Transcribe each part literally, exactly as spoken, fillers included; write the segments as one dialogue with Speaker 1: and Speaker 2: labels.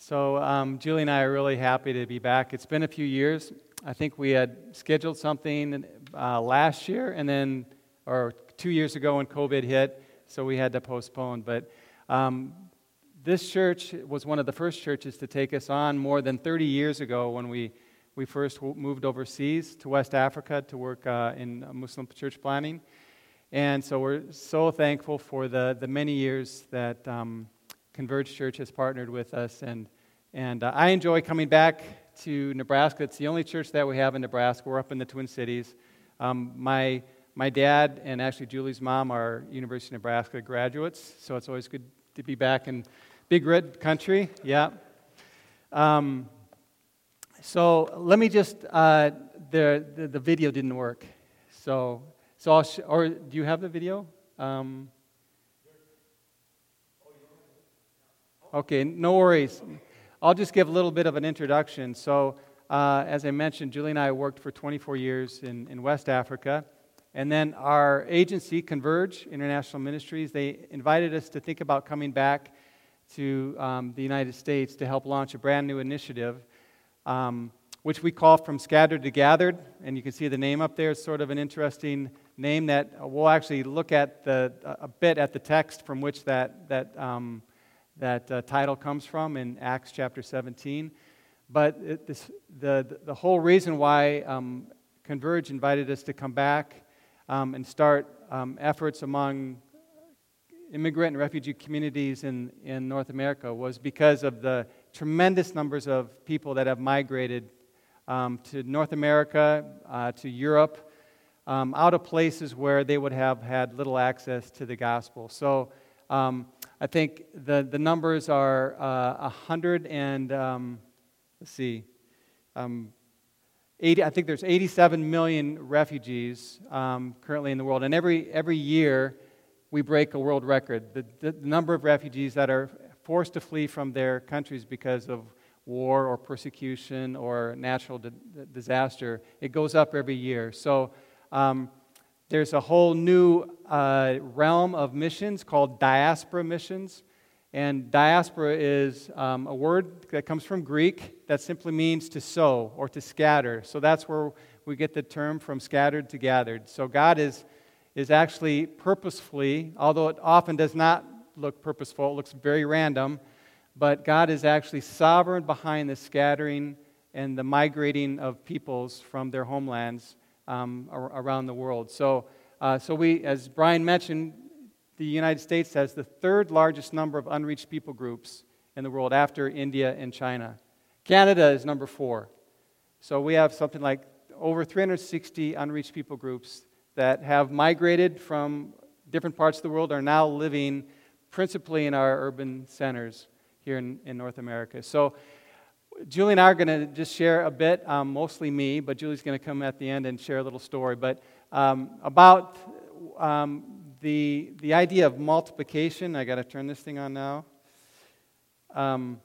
Speaker 1: So um, Julie and I are really happy to be back. It's been a few years. I think we had scheduled something uh, last year, and then, or two years ago when COVID hit, so we had to postpone. But um, this church was one of the first churches to take us on more than thirty years ago when we, we first moved overseas to West Africa to work uh, in Muslim church planting. And so we're so thankful for the, the many years that um, Converge Church has partnered with us, and and uh, I enjoy coming back to Nebraska. It's the only church that we have in Nebraska. We're up in the Twin Cities. Um, my my dad and actually Julie's mom are University of Nebraska graduates, so it's always good to be back in big red country. Yeah. Um, so let me just uh, the, the the video didn't work, so so I'll sh- or do you have the video? Um, Okay, no worries. I'll just give a little bit of an introduction. So, uh, as I mentioned, Julie and I worked for twenty-four years in, in West Africa. And then our agency, Converge International Ministries, they invited us to think about coming back to um, the United States to help launch a brand new initiative, um, which we call From Scattered to Gathered. And you can see the name up there. It's sort of an interesting name that we'll actually look at the, a bit at the text from which that that um, that uh, title comes from in Acts chapter seventeen. But it, this, the, the whole reason why um, Converge invited us to come back um, and start um, efforts among immigrant and refugee communities in, in North America was because of the tremendous numbers of people that have migrated um, to North America, uh, to Europe, um, out of places where they would have had little access to the gospel. So um, I think the, the numbers are uh, one hundred and, um, let's see, um, eighty, I think there's eighty-seven million refugees um, currently in the world. And every every year we break a world record. The, the, the number of refugees that are forced to flee from their countries because of war or persecution or natural di- disaster, it goes up every year. So um, there's a whole new uh, realm of missions called diaspora missions. And diaspora is um, a word that comes from Greek that simply means to sow or to scatter. So that's where we get the term from scattered to gathered. So God is, is actually purposefully, although it often does not look purposeful, it looks very random, but God is actually sovereign behind the scattering and the migrating of peoples from their homelands Um, around the world. So, uh, so we, as Brian mentioned, the United States has the third largest number of unreached people groups in the world after India and China. Canada is number four. So we have something like over three hundred sixty unreached people groups that have migrated from different parts of the world, are now living principally in our urban centers here in, in North America. So Julie and I are going to just share a bit, um, mostly me, but Julie's going to come at the end and share a little story. But um, about um, the the idea of multiplication. I got to turn this thing on now. Um,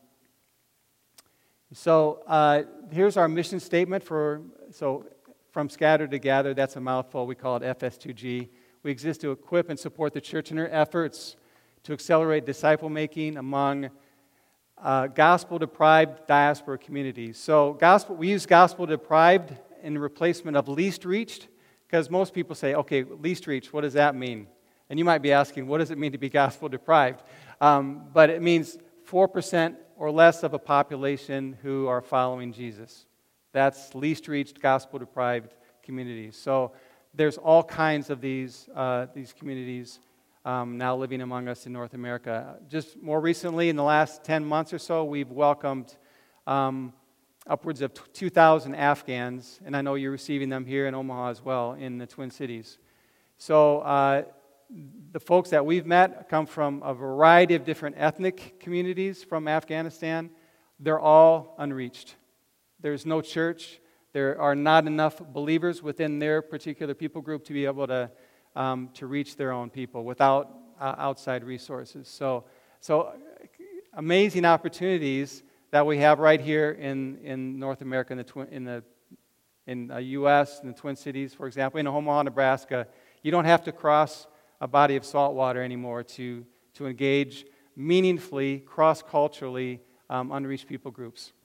Speaker 1: so uh, here's our mission statement for so from scattered to gather. That's a mouthful. We call it F S two G. We exist to equip and support the church in her efforts to accelerate disciple making among Uh, gospel-deprived diaspora communities. So gospel, we use gospel-deprived in replacement of least reached, because most people say, okay, least reached, what does that mean? And you might be asking, what does it mean to be gospel-deprived? Um, but it means four percent or less of a population who are following Jesus. That's least reached, gospel-deprived communities. So there's all kinds of these uh, these communities Um, now living among us in North America. Just more recently, in the last ten months or so, we've welcomed um, upwards of two thousand Afghans, and I know you're receiving them here in Omaha as well, in the Twin Cities. So uh, the folks that we've met come from a variety of different ethnic communities from Afghanistan. They're all unreached. There's no church. There are not enough believers within their particular people group to be able to Um, to reach their own people without uh, outside resources. So, so amazing opportunities that we have right here in, in North America, in the twi- in the in the U S, in the Twin Cities, for example, in Omaha, Nebraska. You don't have to cross a body of salt water anymore to to engage meaningfully, cross-culturally um, unreached people groups.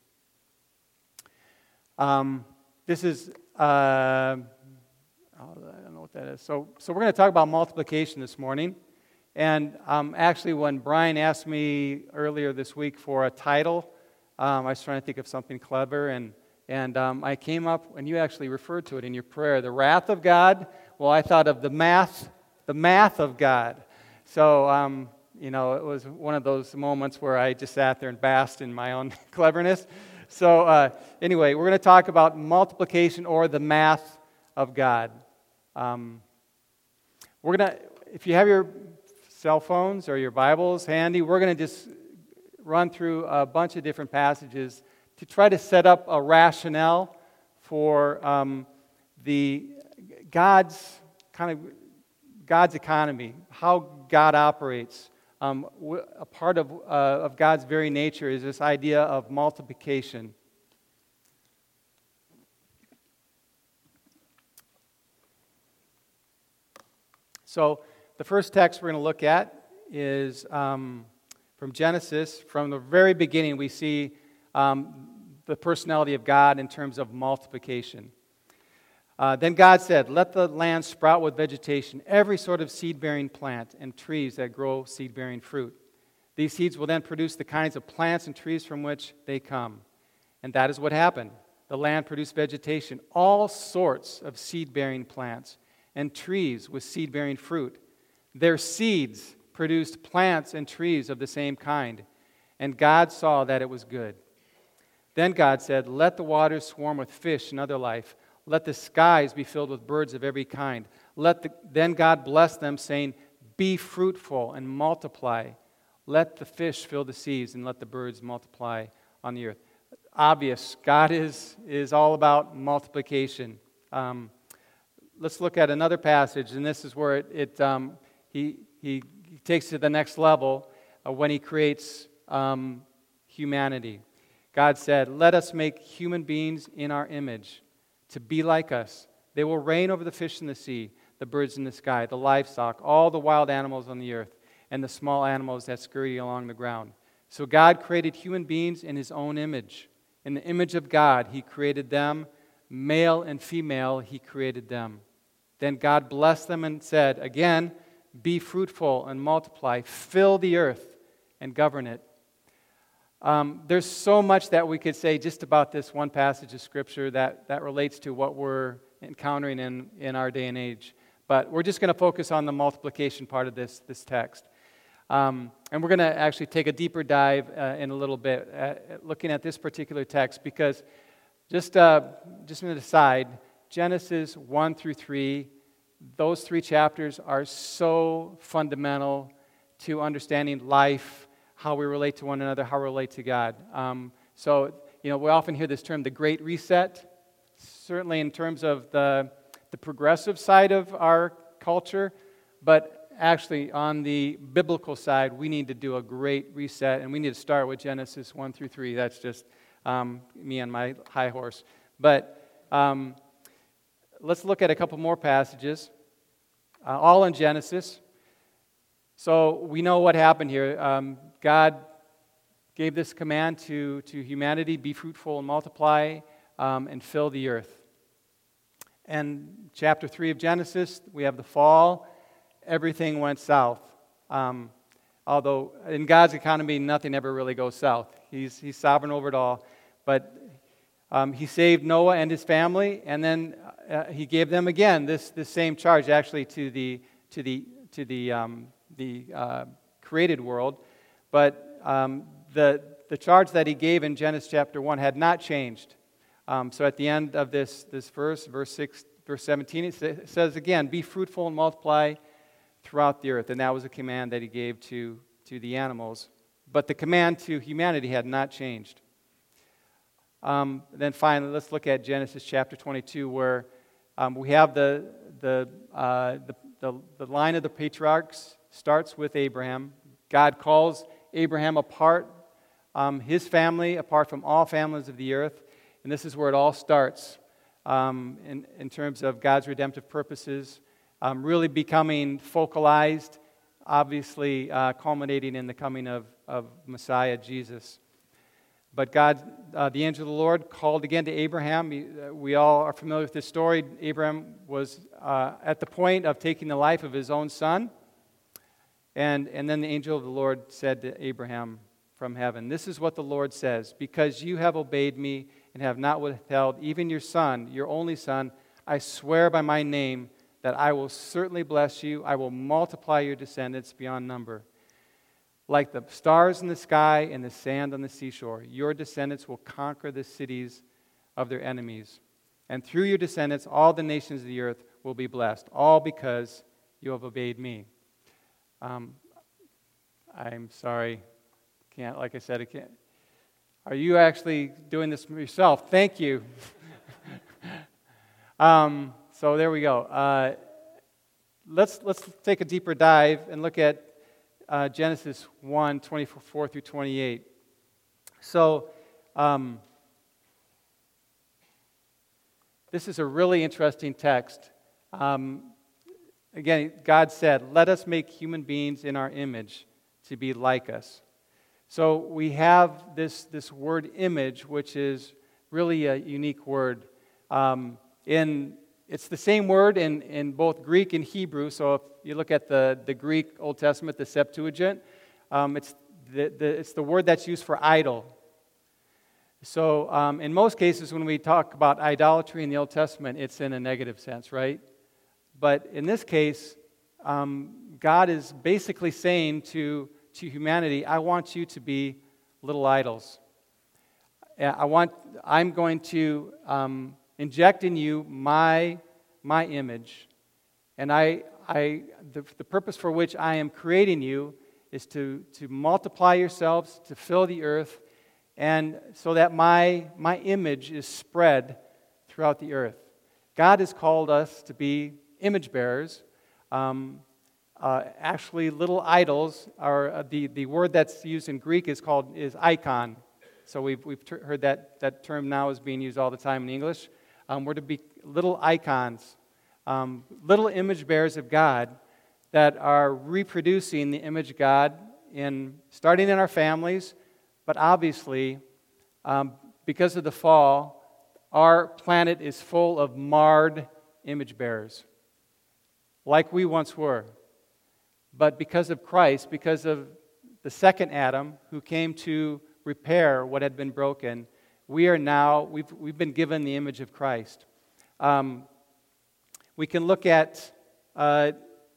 Speaker 1: Um, this is, uh, I don't know what that is. So, so we're going to talk about multiplication this morning. And um, actually, when Brian asked me earlier this week for a title, um, I was trying to think of something clever, and and um, I came up, and you actually referred to it in your prayer, the wrath of God. Well, I thought of the math, the math of God. So, um, you know, it was one of those moments where I just sat there and basked in my own cleverness. So, uh, anyway, we're going to talk about multiplication or the math of God. Um, we're going to, if you have your cell phones or your Bibles handy, we're going to just run through a bunch of different passages to try to set up a rationale for um, the God's kind of God's economy, how God operates. Um, a part of uh, of God's very nature is this idea of multiplication. So the first text we're going to look at is um, from Genesis. From the very beginning, we see um, the personality of God in terms of multiplication. Uh, then God said, "Let the land sprout with vegetation, every sort of seed-bearing plant, and trees that grow seed-bearing fruit. These seeds will then produce the kinds of plants and trees from which they come." And that is what happened. The land produced vegetation, all sorts of seed-bearing plants, and trees with seed-bearing fruit. Their seeds produced plants and trees of the same kind, and God saw that it was good. Then God said, "Let the waters swarm with fish and other life. Let the skies be filled with birds of every kind." Let the, then God blessed them, saying, "Be fruitful and multiply. Let the fish fill the seas, and let the birds multiply on the earth." Obvious, God is, is all about multiplication. Um, let's look at another passage, and this is where it, it um, he, he takes it to the next level uh, when he creates um, humanity. God said, "Let us make human beings in our image, to be like us. They will reign over the fish in the sea, the birds in the sky, the livestock, all the wild animals on the earth, and the small animals that scurry along the ground." So God created human beings in His own image. In the image of God, He created them. Male and female, He created them. Then God blessed them and said, again, "Be fruitful and multiply, fill the earth and govern it." Um, there's so much that we could say just about this one passage of Scripture that, that relates to what we're encountering in, in our day and age. But we're just going to focus on the multiplication part of this, this text. Um, and we're going to actually take a deeper dive uh, in a little bit, uh, looking at this particular text, because just, uh, just an aside, Genesis one through three, those three chapters are so fundamental to understanding life, how we relate to one another, how we relate to God. Um, so, you know, we often hear this term, the Great Reset. Certainly in terms of the, the progressive side of our culture, but actually on the biblical side, we need to do a great reset, and we need to start with Genesis one through three. That's just um, me on my high horse. But um, let's look at a couple more passages, uh, all in Genesis. So we know what happened here. Um, God gave this command to, to humanity, "Be fruitful and multiply um, and fill the earth." And chapter three of Genesis, we have the fall. Everything went south. Um, although in God's economy, nothing ever really goes south. He's, he's sovereign over it all. But um, He saved Noah and his family, and then uh, He gave them again this, this same charge, actually, to the to the to the um, the uh, created world. But um, the the charge that He gave in Genesis chapter one had not changed. Um, so at the end of this this verse, verse six, verse seventeen, it says again, "Be fruitful and multiply throughout the earth." And that was a command that He gave to to the animals. But the command to humanity had not changed. Um, then finally, let's look at Genesis chapter twenty-two, where um, we have the the, uh, the the the line of the patriarchs starts with Abraham. God calls Abraham apart, um, his family apart from all families of the earth, and this is where it all starts um, in in terms of God's redemptive purposes, um, really becoming focalized, obviously uh, culminating in the coming of of Messiah Jesus. But God, uh, the angel of the Lord, called again to Abraham. He, uh, we all are familiar with this story. Abraham was uh, at the point of taking the life of his own son. And, and then the angel of the Lord said to Abraham from heaven, "This is what the Lord says, because you have obeyed me and have not withheld even your son, your only son, I swear by my name that I will certainly bless you. I will multiply your descendants beyond number. Like the stars in the sky and the sand on the seashore, your descendants will conquer the cities of their enemies. And through your descendants, all the nations of the earth will be blessed, all because you have obeyed me." Um, I'm sorry, can't, like I said, I can't. Are you actually doing this yourself? Thank you. um, so there we go. Uh, let's let's take a deeper dive and look at uh, Genesis one, twenty-four through twenty-eight. So um, this is a really interesting text. Um, Again, God said, "Let us make human beings in our image to be like us." So we have this, this word image, which is really a unique word. Um, in, it's the same word in, in both Greek and Hebrew. So if you look at the, the Greek Old Testament, the Septuagint, um, it's, the, the, it's the word that's used for idol. So um, in most cases, when we talk about idolatry in the Old Testament, it's in a negative sense, right? But in this case, um, God is basically saying to, to humanity, I want you to be little idols. I want, I'm going to um, inject in you my, my image. And I, I, the, the purpose for which I am creating you is to, to multiply yourselves, to fill the earth, and so that my, my image is spread throughout the earth. God has called us to be image bearers. Um, uh, actually, little idols are uh, the, the word that's used in Greek is called is icon. So we've we've ter- heard that that term now is being used all the time in English. Um, we're to be little icons, um, little image bearers of God that are reproducing the image of God in starting in our families, but obviously um, because of the fall, our planet is full of marred image bearers, like we once were. But because of Christ, because of the second Adam who came to repair what had been broken, we are now, we've, we've been given the image of Christ. Um, we can look at, uh,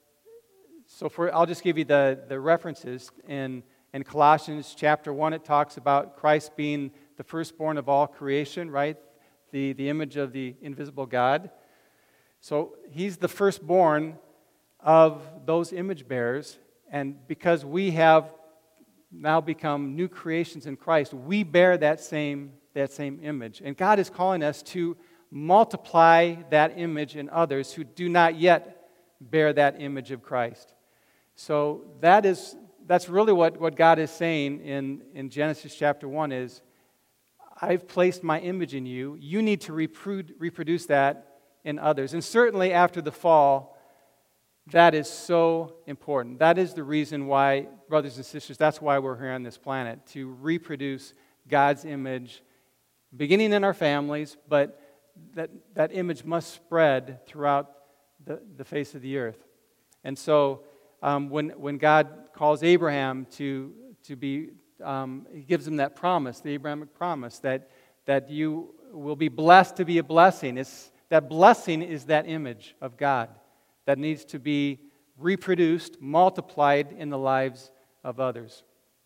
Speaker 1: so for, I'll just give you the, the references. In, in Colossians chapter one, it talks about Christ being the firstborn of all creation, right? The, the image of the invisible God. So he's the firstborn of those image bearers, and because we have now become new creations in Christ, we bear that same, that same image. And God is calling us to multiply that image in others who do not yet bear that image of Christ. So that is that's really what, what God is saying in, in Genesis chapter one is, I've placed my image in you. You need to reprodu- reproduce that in others. And certainly after the fall, that is so important. That is the reason why, brothers and sisters, that's why we're here on this planet, to reproduce God's image, beginning in our families, but that, that image must spread throughout the, the face of the earth. And so um, when, when God calls Abraham to, to be, um, he gives him that promise, the Abrahamic promise, that, that you will be blessed to be a blessing. It's, that blessing is that image of God that needs to be reproduced, multiplied in the lives of others.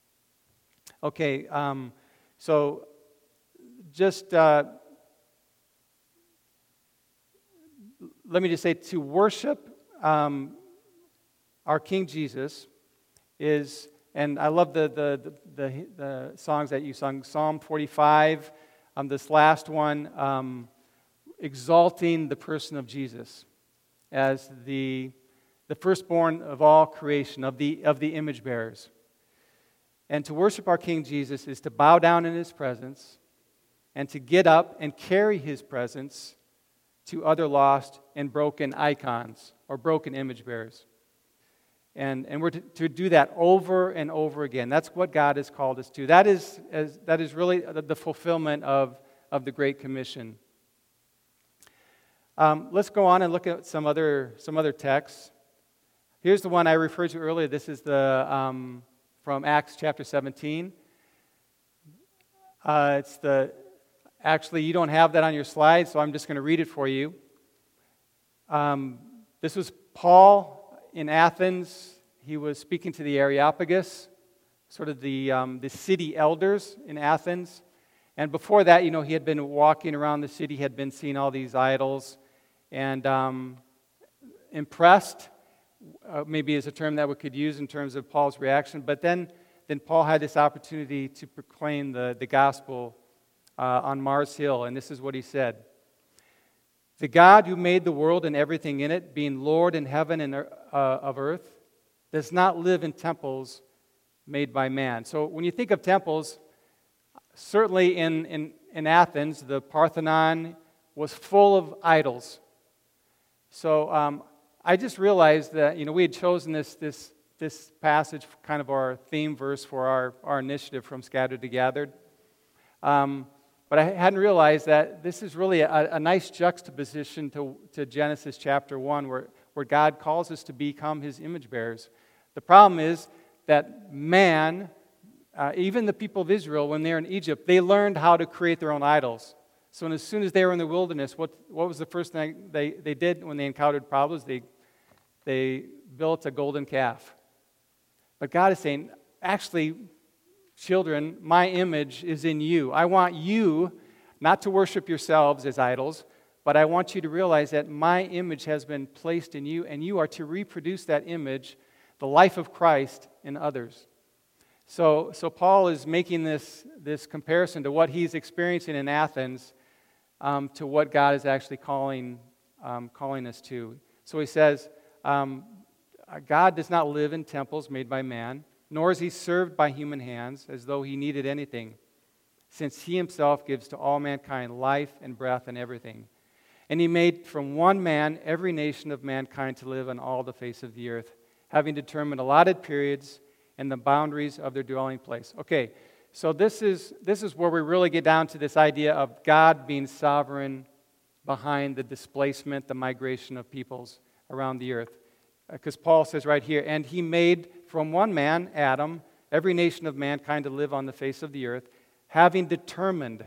Speaker 1: Okay, um, so just uh, let me just say, to worship um, our King Jesus is, and I love the the, the the the songs that you sung, Psalm forty-five, um, this last one, um, exalting the person of Jesus as the the firstborn of all creation, of the of the image bearers. And to worship our King Jesus is to bow down in His presence and to get up and carry His presence to other lost and broken icons or broken image bearers. And, and we're to, to do that over and over again. That's what God has called us to. That is, as, that is really the, the fulfillment of, of the Great Commission. Um, let's go on and look at some other, some other texts. Here's the one I referred to earlier. This is the um, from Acts chapter seventeen. Uh, it's the actually you don't have that on your slide, so I'm just going to read it for you. Um, this was Paul in Athens. He was speaking to the Areopagus, sort of the um, the city elders in Athens. And before that, you know, he had been walking around the city, had been seeing all these idols, and um, impressed. Uh, maybe is a term that we could use in terms of Paul's reaction. But then, then Paul had this opportunity to proclaim the, the gospel uh, on Mars Hill, and this is what he said. The God who made the world and everything in it, being Lord in heaven and uh, of earth, does not live in temples made by man. So when you think of temples, certainly in, in, in Athens, the Parthenon was full of idols. So um, I just realized that, you know, we had chosen this this this passage, kind of our theme verse for our, our initiative from Scattered to Gathered. Um, but I hadn't realized that this is really a, a nice juxtaposition to, to Genesis chapter one, where, where God calls us to become His image bearers. The problem is that man, uh, even the people of Israel, when they're in Egypt, they learned how to create their own idols. So as soon as they were in the wilderness, what, what was the first thing they, they did when they encountered problems? They They built a golden calf. But God is saying, actually, children, my image is in you. I want you not to worship yourselves as idols, but I want you to realize that my image has been placed in you, and you are to reproduce that image, the life of Christ, in others. So, so Paul is making this, this comparison to what he's experiencing in Athens um, to what God is actually calling, um, calling us to. So he says, Um, God does not live in temples made by man, nor is he served by human hands as though he needed anything, since he himself gives to all mankind life and breath and everything. And he made from one man every nation of mankind to live on all the face of the earth, having determined allotted periods and the boundaries of their dwelling place. Okay, so this is this is where we really get down to this idea of God being sovereign behind the displacement, the migration of peoples around the earth. Because Paul says right here, and he made from one man, Adam, every nation of mankind to live on the face of the earth, having determined.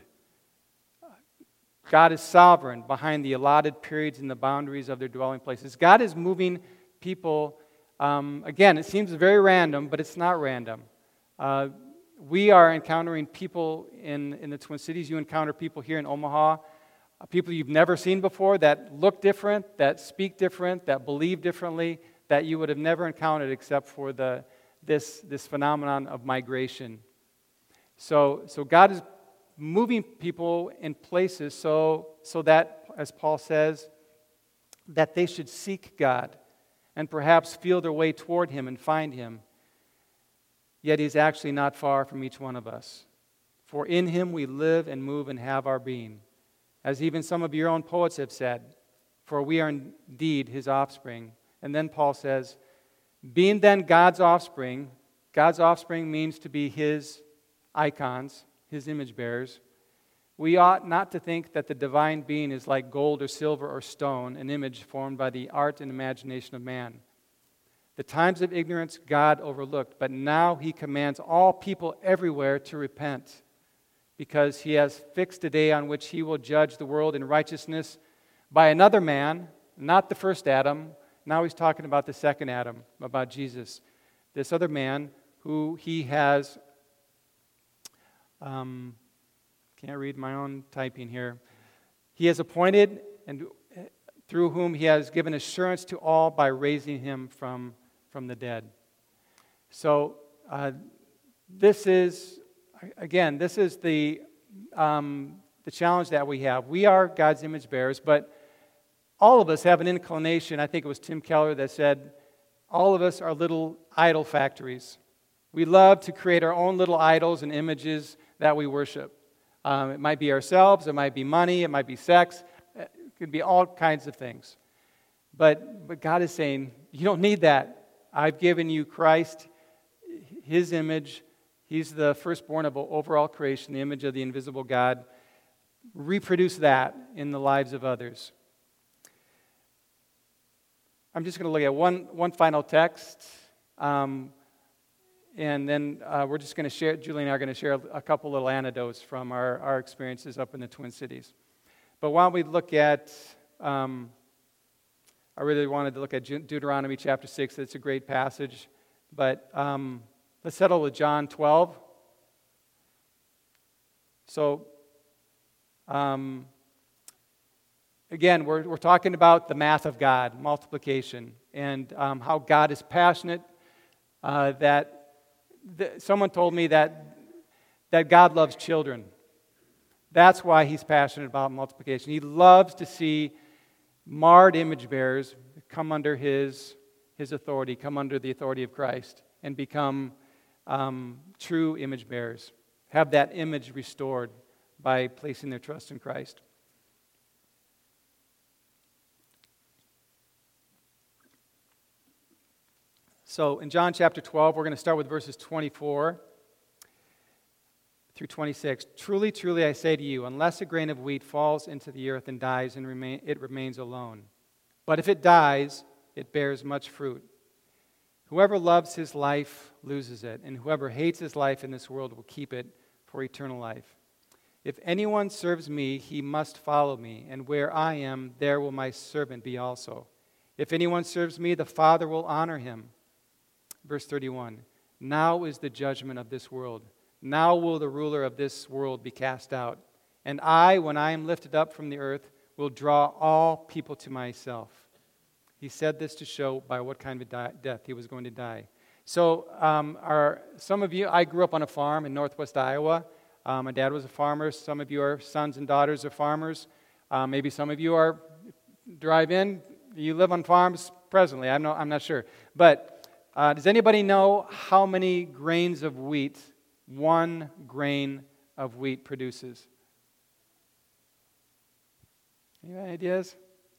Speaker 1: God is sovereign behind the allotted periods and the boundaries of their dwelling places. God is moving people, um, again, it seems very random, but it's not random. Uh, we are encountering people in, in the Twin Cities. You encounter people here in Omaha, people you've never seen before that look different, that speak different, that believe differently, that you would have never encountered except for the this this phenomenon of migration. So so God is moving people in places so so that, as Paul says, that they should seek God and perhaps feel their way toward Him and find Him. Yet He's actually not far from each one of us. For in Him we live and move and have our being. As even some of your own poets have said, for we are indeed His offspring. And then Paul says, being then God's offspring, God's offspring means to be His icons, His image bearers. We ought not to think that the divine being is like gold or silver or stone, an image formed by the art and imagination of man. The times of ignorance God overlooked, but now He commands all people everywhere to repent, because He has fixed a day on which He will judge the world in righteousness by another man, not the first Adam. Now He's talking about the second Adam, about Jesus. This other man who He has, um, can't read my own typing here. He has appointed, and through whom He has given assurance to all by raising Him from, from the dead. So uh, this is... Again, this is the um, the challenge that we have. We are God's image bearers, but all of us have an inclination. I think it was Tim Keller that said, all of us are little idol factories. We love to create our own little idols and images that we worship. Um, it might be ourselves, it might be money, it might be sex, it could be all kinds of things. But, but God is saying, you don't need that. I've given you Christ, His image. He's the firstborn of overall creation, the image of the invisible God. Reproduce that in the lives of others. I'm just going to look at one, one final text, um, and then uh, we're just going to share, Julie and I are going to share a couple little anecdotes from our, our experiences up in the Twin Cities. But why don't we look at, um, I really wanted to look at Deuteronomy chapter six. It's a great passage. But um, let's settle with John twelve. So, um, again, we're, we're talking about the math of God, multiplication, and um, how God is passionate. Uh, that th- someone told me that that God loves children. That's why He's passionate about multiplication. He loves to see marred image bearers come under His His authority, come under the authority of Christ, and become um, true image bearers. Have that image restored by placing their trust in Christ. So in John chapter twelve, we're going to start with verses twenty-four through twenty-six. Truly, truly, I say to you, unless a grain of wheat falls into the earth and dies, and remain, it remains alone. But if it dies, it bears much fruit. Whoever loves his life loses it, and whoever hates his life in this world will keep it for eternal life. If anyone serves me, he must follow me, and where I am, there will my servant be also. If anyone serves me, the Father will honor him. Verse thirty-one, now is the judgment of this world. Now will the ruler of this world be cast out. And I, when I am lifted up from the earth, will draw all people to myself. He said this to show by what kind of di- death he was going to die. So, um, our, some of you, I grew up on a farm in northwest Iowa. Um, my dad was a farmer. Some of you are sons and daughters of farmers. Uh, maybe some of you are drive in. You live on farms presently. I'm not, I'm not sure. But uh, does anybody know how many grains of wheat one grain of wheat produces? Any ideas?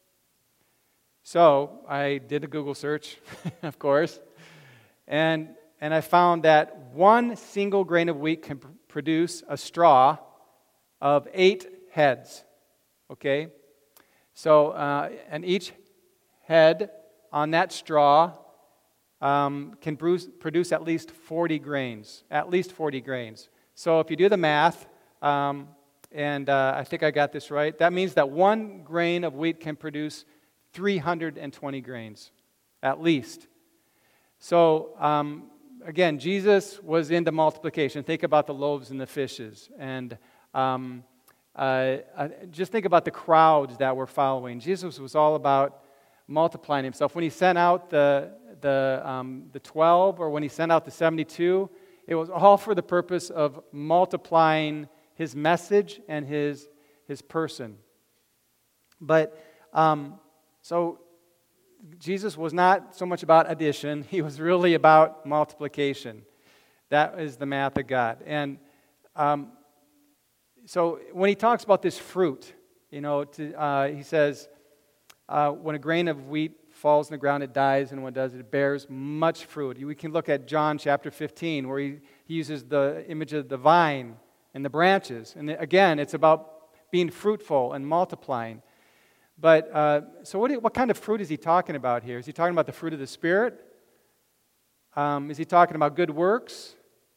Speaker 1: So I did a Google search, of course, and and I found that one single grain of wheat can pr- produce a straw of eight heads. Okay, so uh, and each head on that straw um, can bruise, produce at least forty grains. At least forty grains. So if you do the math, um, and uh, I think I got this right, that means that one grain of wheat can produce three hundred twenty grains, at least. So, um, again, Jesus was into multiplication. Think about the loaves and the fishes. And um, uh, uh, just think about the crowds that were following. Jesus was all about multiplying himself. When he sent out the, the, um, the twelve, or when he sent out the seventy-two, it was all for the purpose of multiplying his message and his, his person. But... Um, So, Jesus was not so much about addition. He was really about multiplication. That is the math of God. And um, so, when he talks about this fruit, you know, to, uh, he says, uh, when a grain of wheat falls in the ground, it dies, and when it does, it bears much fruit. We can look at John chapter fifteen, where he, he uses the image of the vine and the branches. And again, it's about being fruitful and multiplying. But, uh, so what, what kind of fruit is he talking about here? Is he talking about the fruit of the Spirit? Um, is he talking about good works?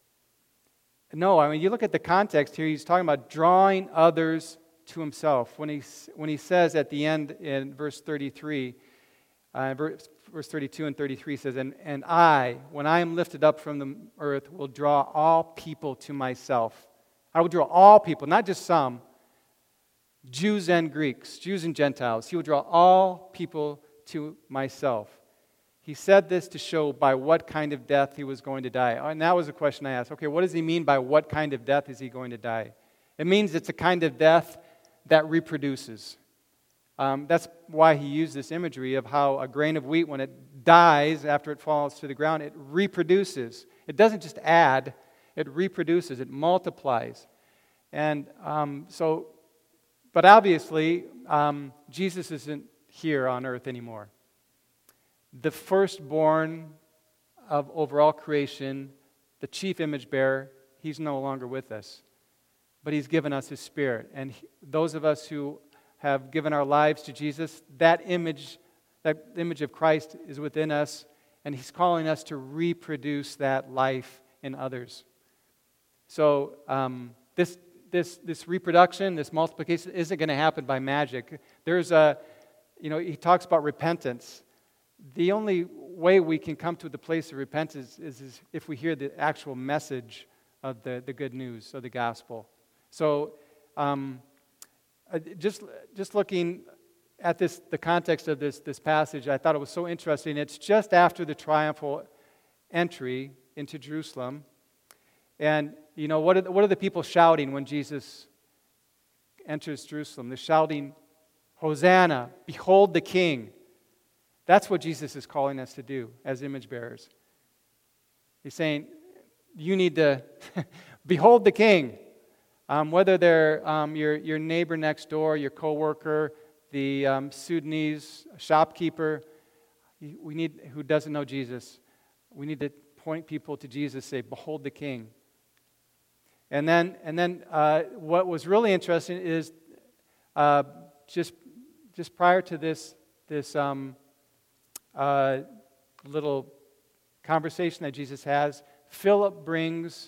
Speaker 1: No, I mean, you look at the context here, he's talking about drawing others to himself. When he, when he says at the end in verse thirty-three, uh, verse, verse thirty-two and thirty-three says, and, and I, when I am lifted up from the earth, will draw all people to myself. I will draw all people, not just some, Jews and Greeks, Jews and Gentiles. He will draw all people to myself. He said this to show by what kind of death he was going to die. And that was a question I asked. Okay, what does he mean by what kind of death is he going to die? It means it's a kind of death that reproduces. Um, that's why he used this imagery of how a grain of wheat, when it dies after it falls to the ground, it reproduces. It doesn't just add, it reproduces, it multiplies. And um, so... But obviously, um, Jesus isn't here on earth anymore. The firstborn of overall creation, the chief image bearer, he's no longer with us. But he's given us his Spirit. And he, those of us who have given our lives to Jesus, that image, that image of Christ is within us, and he's calling us to reproduce that life in others. So um, this, this, this reproduction, this multiplication isn't going to happen by magic. There's a, you know, he talks about repentance. The only way we can come to the place of repentance is, is if we hear the actual message of the, the good news of the gospel. So um, just, just looking at this, the context of this, this passage, I thought it was so interesting. It's just after the triumphal entry into Jerusalem. And, you know, what are, the, what are the people shouting when Jesus enters Jerusalem? They're shouting, Hosanna, behold the King. That's what Jesus is calling us to do as image bearers. He's saying, you need to behold the King. Um, whether they're um, your, your neighbor next door, your coworker, the um, Sudanese shopkeeper, we need who doesn't know Jesus. We need to point people to Jesus, say, behold the King. And then, and then uh, what was really interesting is uh, just just prior to this this um, uh, little conversation that Jesus has, Philip brings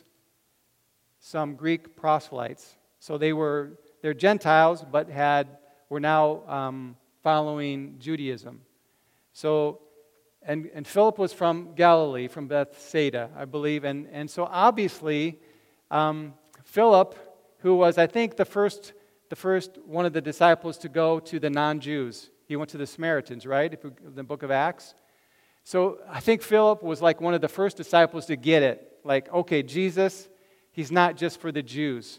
Speaker 1: some Greek proselytes. So they were they're Gentiles, but had were now um, following Judaism. So, and and Philip was from Galilee, from Bethsaida, I believe, and and so obviously. Um, Philip, who was, I think, the first, the first one of the disciples to go to the non-Jews. He went to the Samaritans, right, in the book of Acts. So I think Philip was like one of the first disciples to get it. Like, okay, Jesus, he's not just for the Jews.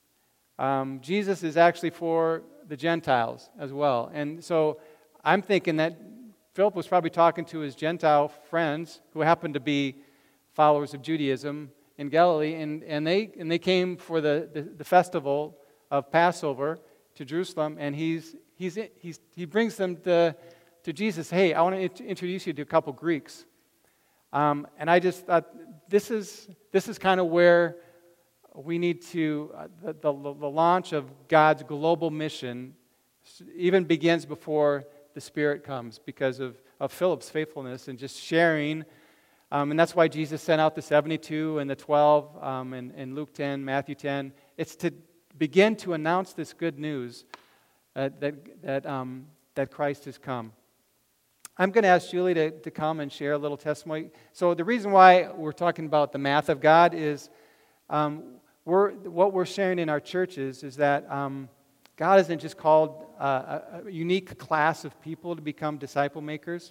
Speaker 1: Um, Jesus is actually for the Gentiles as well. And so I'm thinking that Philip was probably talking to his Gentile friends who happened to be followers of Judaism in Galilee, and, and they and they came for the, the, the festival of Passover to Jerusalem, and he's he's he's he brings them to to Jesus. Hey, I want to int- introduce you to a couple Greeks, um, and I just thought this is this is kind of where we need to uh, the, the the launch of God's global mission even begins before the Spirit comes because of of Philip's faithfulness and just sharing. Um, and that's why Jesus sent out the seventy-two and the twelve um, in, in Luke ten, Matthew ten. It's to begin to announce this good news uh, that that um, that Christ has come. I'm going to ask Julie to, to come and share a little testimony. So the reason why we're talking about the math of God is um, we're what we're sharing in our churches is that um, God hasn't just called uh, a, a unique class of people to become disciple makers.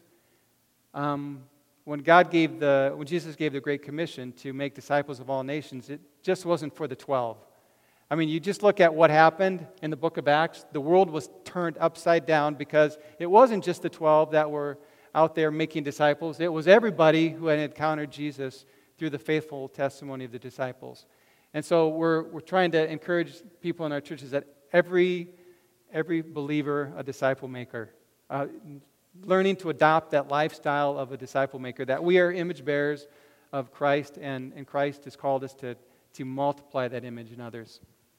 Speaker 1: Um, When God gave the, when Jesus gave the Great Commission to make disciples of all nations, it just wasn't for the twelve. I mean, you just look at what happened in the book of Acts. The world was turned upside down because it wasn't just the twelve that were out there making disciples. It was everybody who had encountered Jesus through the faithful testimony of the disciples. And so we're we're trying to encourage people in our churches that every every believer a disciple maker. Uh, learning to adopt that lifestyle of a disciple maker, that we are image bearers of Christ, and, and Christ has called us to, to multiply that image in others.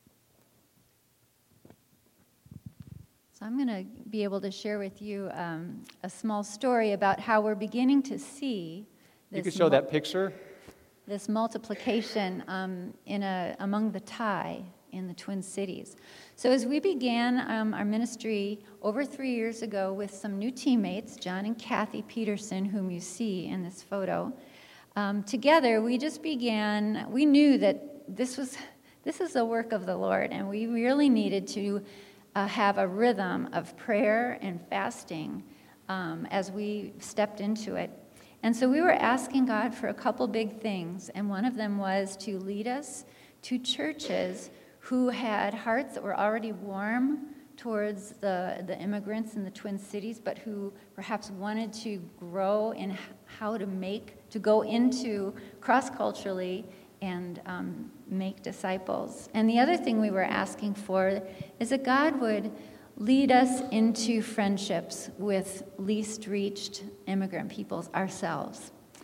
Speaker 2: So I'm going to be able to share with you um, a small story about how we're beginning to see this.
Speaker 1: You could show mul- that picture.
Speaker 2: This multiplication um, in a among the Thai in the Twin Cities. So as we began um, our ministry over three years ago with some new teammates, John and Kathy Peterson, whom you see in this photo, um, together we just began, we knew that this was this is a work of the Lord, and we really needed to uh, have a rhythm of prayer and fasting um, as we stepped into it. And so we were asking God for a couple big things, and one of them was to lead us to churches who had hearts that were already warm towards the, the immigrants in the Twin Cities, but who perhaps wanted to grow in how to make, to go into cross-culturally and um, make disciples. And the other thing we were asking for is that God would lead us into friendships with least reached immigrant peoples ourselves.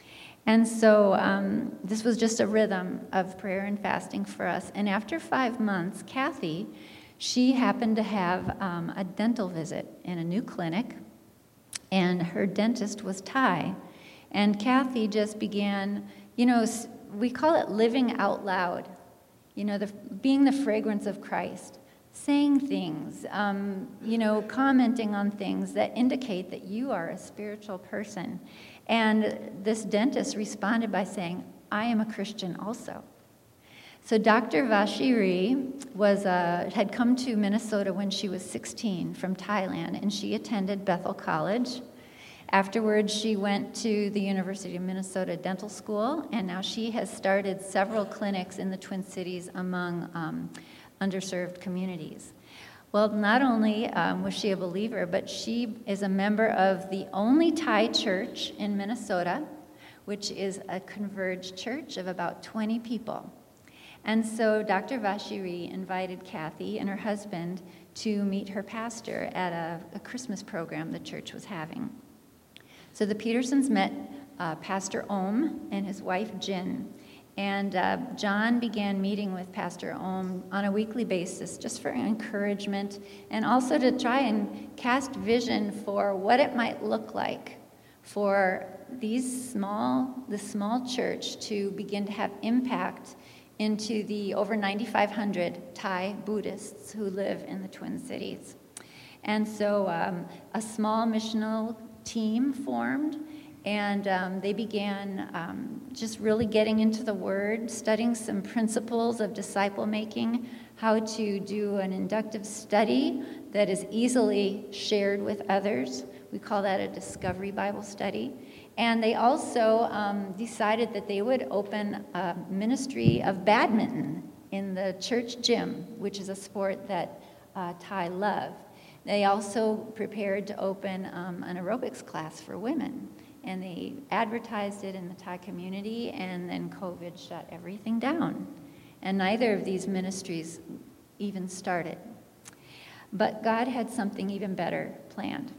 Speaker 2: And so um, this was just a rhythm of prayer and fasting for us. And after five months, Kathy, she happened to have um, a dental visit in a new clinic, and her dentist was Thai. And Kathy just began, you know, we call it living out loud, you know, the, being the fragrance of Christ, saying things, um, you know, commenting on things that indicate that you are a spiritual person. And this dentist responded by saying, I am a Christian also. So Doctor Vashiri was, uh, had come to Minnesota when she was sixteen from Thailand, and she attended Bethel College. Afterwards, she went to the University of Minnesota Dental School, and now she has started several clinics in the Twin Cities among um, underserved communities. Well, not only um, was she a believer, but she is a member of the only Thai church in Minnesota, which is a converged church of about twenty people. And so Doctor Vashiri invited Kathy and her husband to meet her pastor at a, a Christmas program the church was having. So the Petersons met uh, Pastor Om and his wife Jin. And uh, John began meeting with Pastor Om on a weekly basis just for encouragement and also to try and cast vision for what it might look like for these small, this small church to begin to have impact into the over ninety-five hundred Thai Buddhists who live in the Twin Cities. And so um, a small missional team formed, and um, they began um, just really getting into the Word, studying some principles of disciple making, how to do an inductive study that is easily shared with others. We call that a discovery Bible study. And they also um, decided that they would open a ministry of badminton in the church gym, which is a sport that uh, Thai love. They also prepared to open um, an aerobics class for women. And they advertised it in the Thai community, and then COVID shut everything down. And neither of these ministries even started. But God had something even better planned.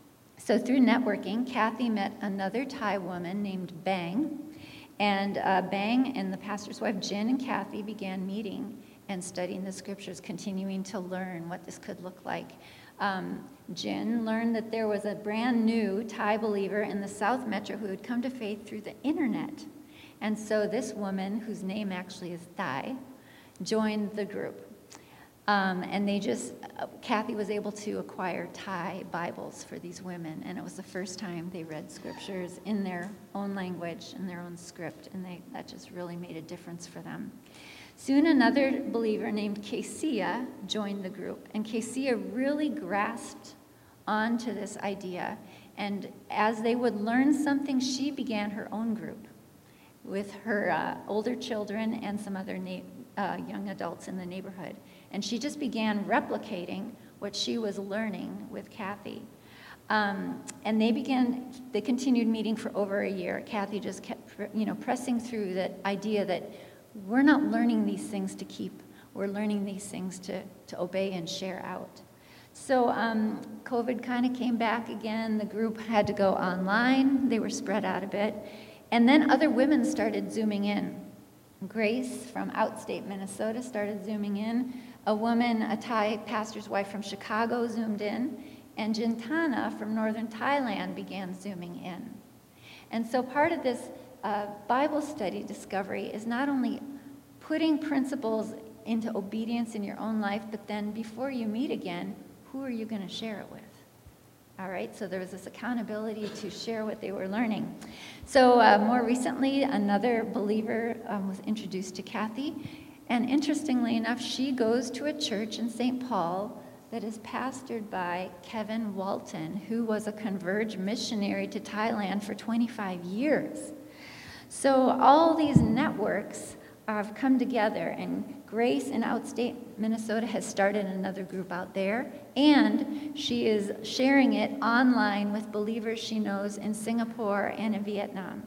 Speaker 2: So through networking, Kathy met another Thai woman named Bang. And uh, Bang and the pastor's wife, Jin, and Kathy began meeting and studying the scriptures, continuing to learn what this could look like. Um, Jin learned that there was a brand new Thai believer in the South Metro who had come to faith through the internet. And so this woman, whose name actually is Thai, joined the group. Um, and they just, uh, Kathy was able to acquire Thai Bibles for these women, and it was the first time they read scriptures in their own language, in their own script, and they, that just really made a difference for them. Soon another believer named Kesia joined the group, and Kesia really grasped onto this idea, and as they would learn something, she began her own group with her uh, older children and some other na- uh, young adults in the neighborhood. And she just began replicating what she was learning with Kathy. Um, and they began, they continued meeting for over a year. Kathy just kept, you know, pressing through that idea that we're not learning these things to keep. We're learning these things to, to obey and share out. So um, COVID kind of came back again. The group had to go online. They were spread out a bit. And then other women started Zooming in. Grace from outstate Minnesota started Zooming in. A woman, a Thai pastor's wife from Chicago, Zoomed in. And Jintana from northern Thailand began Zooming in. And so part of this uh, Bible study discovery is not only putting principles into obedience in your own life, but then before you meet again, who are you going to share it with? All right, so there was this accountability to share what they were learning. So uh, more recently, another believer um, was introduced to Kathy. And interestingly enough, she goes to a church in Saint Paul that is pastored by Kevin Walton, who was a Converge missionary to Thailand for twenty-five years. So all these networks have come together, and Grace in outstate Minnesota has started another group out there, and she is sharing it online with believers she knows in Singapore and in Vietnam.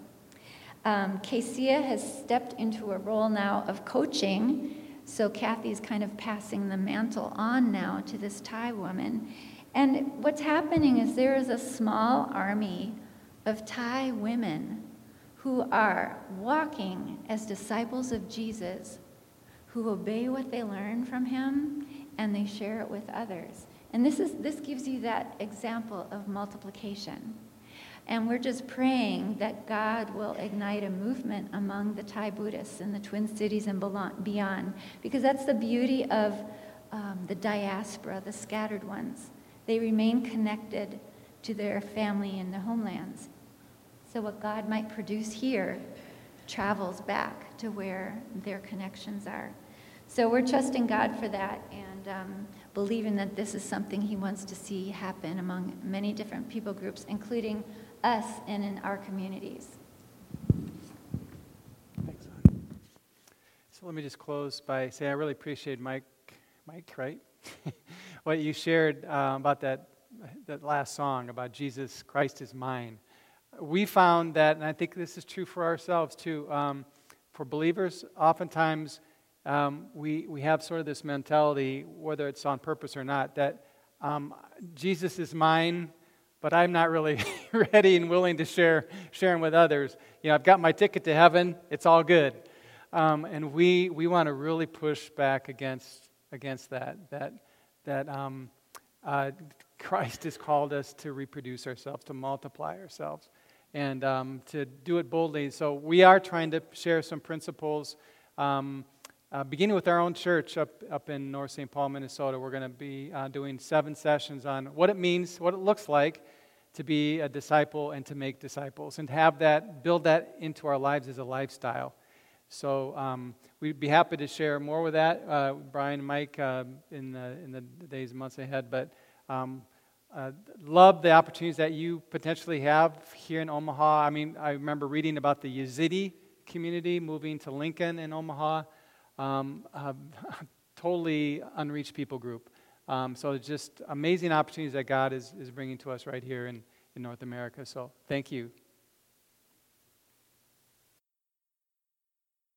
Speaker 2: Um, Kesia has stepped into a role now of coaching, so Kathy's kind of passing the mantle on now to this Thai woman. And what's happening is there is a small army of Thai women who are walking as disciples of Jesus, who obey what they learn from him, and they share it with others. And this is this gives you that example of multiplication. And we're just praying that God will ignite a movement among the Thai Buddhists in the Twin Cities and beyond, because that's the beauty of um, the diaspora, the scattered ones. They remain connected to their family in their homelands. So what God might produce here travels back to where their connections are. So we're trusting God for that, and um, believing that this is something he wants to see happen among many different people groups, including us and in our communities.
Speaker 1: Thanks, hon. So let me just close by saying I really appreciate Mike, Mike, right? What you shared uh, about that, that last song about Jesus Christ is mine. We found that, and I think this is true for ourselves too, um, for believers, oftentimes um, we, we have sort of this mentality, whether it's on purpose or not, that um, Jesus is mine, but I'm not really ready and willing to share sharing with others. You know, I've got my ticket to heaven. It's all good. Um, and we we want to really push back against against that. That that um, uh, Christ has called us to reproduce ourselves, to multiply ourselves, and um, to do it boldly. So we are trying to share some principles. Um, Uh, beginning with our own church up, up in North Saint Paul, Minnesota, we're going to be uh, doing seven sessions on what it means, what it looks like to be a disciple and to make disciples, and to have that, build that into our lives as a lifestyle. So um, we'd be happy to share more with that, uh, Brian and Mike, uh, in the in the days and months ahead. But um, uh, love the opportunities that you potentially have here in Omaha. I mean, I remember reading about the Yazidi community moving to Lincoln in Omaha. Um, uh, totally unreached people group. Um, so it's just amazing opportunities that God is, is bringing to us right here in, in North America. So thank you.